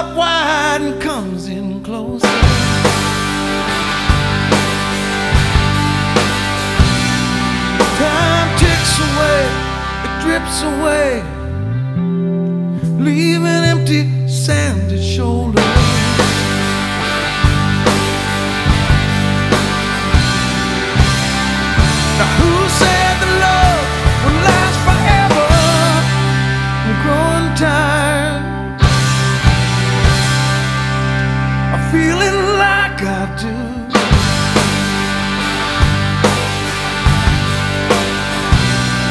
up wide and comes in closer. Time ticks away, it drips away, leaving empty, sandy shoulders.